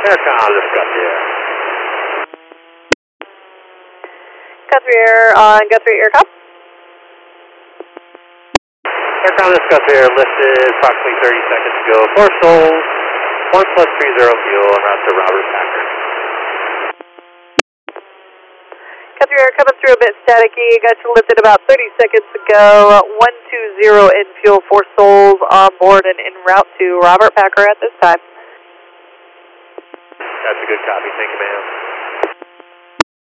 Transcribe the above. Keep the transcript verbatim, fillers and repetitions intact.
Aircom, this is Guthrie Air. Guthrie Air on Guthrie Aircom. Aircom, this is Guthrie Air, lifted approximately thirty seconds ago. Four souls, one plus three zero fuel, en route to Robert Packer. Guthrie Air coming through a bit staticky. Got you lifted about thirty seconds ago. one two zero in fuel, four souls on board and en route to Robert Packer at this time. That's a good copy. Thank you, ma'am.